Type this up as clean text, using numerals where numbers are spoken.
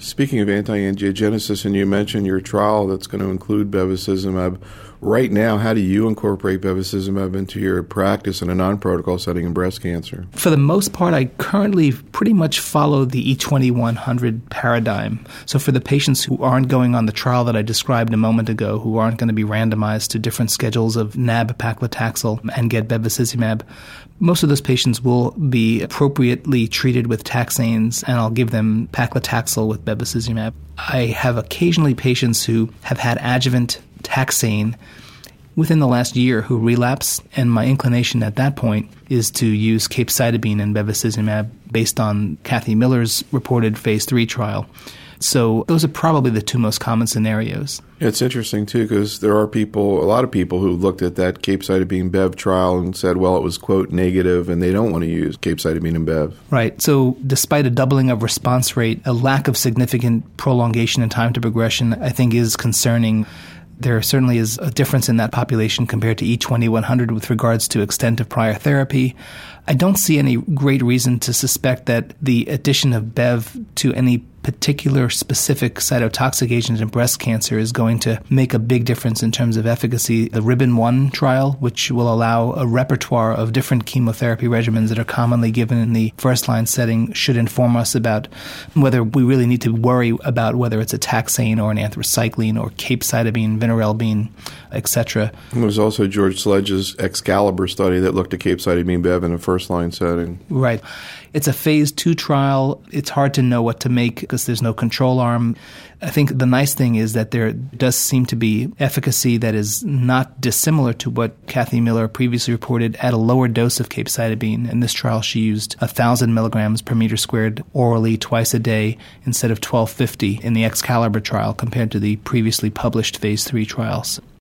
Speaking of anti-angiogenesis, and you mentioned your trial that's going to include bevacizumab. Right now, how do you incorporate bevacizumab into your practice in a non-protocol setting in breast cancer? For the most part, I currently pretty much follow the E2100 paradigm. So for the patients who aren't going on the trial that I described a moment ago, who aren't going to be randomized to different schedules of nab-paclitaxel and get bevacizumab, most of those patients will be appropriately treated with taxanes, and I'll give them paclitaxel with bevacizumab. I have occasionally patients who have had adjuvant taxane within the last year who relapse, and my inclination at that point is to use capecitabine and bevacizumab based on Kathy Miller's reported phase 3 trial. So those are probably the two most common scenarios. It's interesting, too, because there are a lot of people who looked at that capecitabine Bev trial and said, well, it was, quote, negative, and they don't want to use capecitabine and Bev. Right. So despite a doubling of response rate, a lack of significant prolongation in time to progression, I think, is concerning. There certainly is a difference in that population compared to E2100 with regards to extent of prior therapy. I don't see any great reason to suspect that the addition of Bev to any particular specific cytotoxic agent in breast cancer is going to make a big difference in terms of efficacy. The Ribbon-1 trial, which will allow a repertoire of different chemotherapy regimens that are commonly given in the first-line setting, should inform us about whether we really need to worry about whether it's a taxane or an anthracycline or capecitabine, vinorelbine, etc. There was also George Sledge's Excalibur study that looked at capecitabine Bev in a first-line setting. Right. It's a phase 2 trial. It's hard to know what to make because there's no control arm. I think the nice thing is that there does seem to be efficacy that is not dissimilar to what Kathy Miller previously reported at a lower dose of capecitabine. In this trial, she used 1,000 milligrams per meter squared orally twice a day instead of 1,250 in the Excalibur trial compared to the previously published phase 3 trials.